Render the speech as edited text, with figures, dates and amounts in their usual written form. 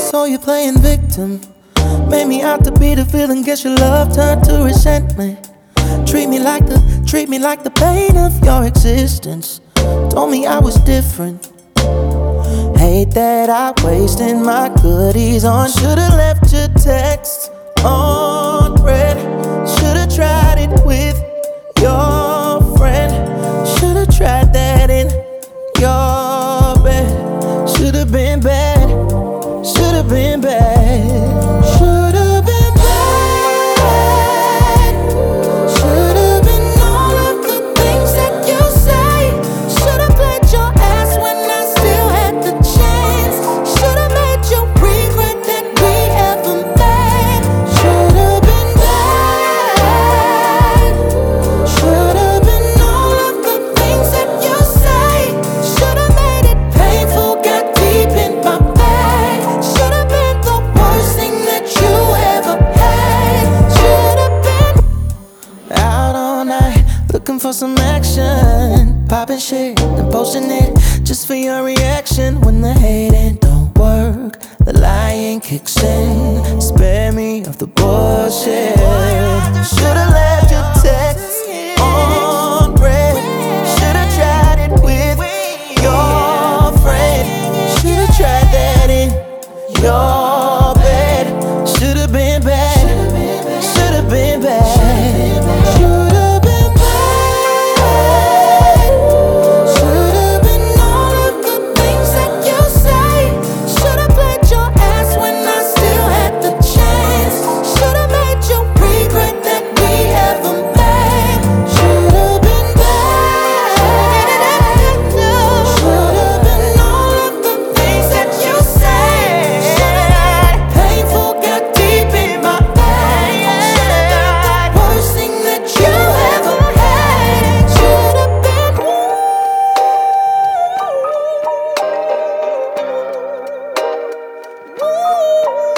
So you playing victim, made me out to be the villain. Guess your love turned to resentment. Treat me like the pain of your existence. Told me I was different. Hate that I wasted my goodies on. Should've left your text on red. Should've tried it with your friend. Should've tried that in your bed. Should've been bad. Should've been bad. Should've been bad. Should've been all of the things that you say. Should've played your ass when I still had the chance. Should've made you regret that we ever met. Should've been bad. Should've been all of the things that you say. Should've made it painful, got deep in my bag. Should've been the worst thing that you ever had. Should've been out all night, looking for some action, popping shit and posting it just for your reaction. When the hating don't work, the lying kicks in. Spare me of the bullshit. Should've left your text on red. Should've tried it with your friend. Should've tried that in your bed. Should've been bad. Should've been bad. Should've been bad. Should've been all of the things that you say. Should've played your ass when I still had the chance. Should've made you regret that we ever met. Should've been bad. Should've been all of the things that you said. Painful, got deep in my bag. Should've been the worst thing that you ever had. Should've been. Ooh.